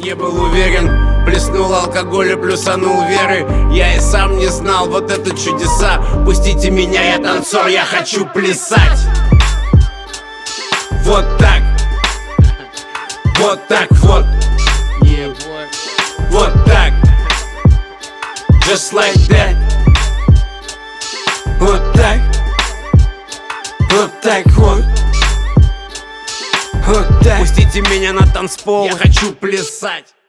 Я был уверен, плеснул алкоголя, плюсанул веры. Я и сам не знал, вот это чудеса. Пустите меня, я танцор, я хочу плясать. Вот так, вот так, вот. Вот так, just like that. Вот так, вот так, вот. Вот так. Пустите меня на танцпол, я хочу плясать.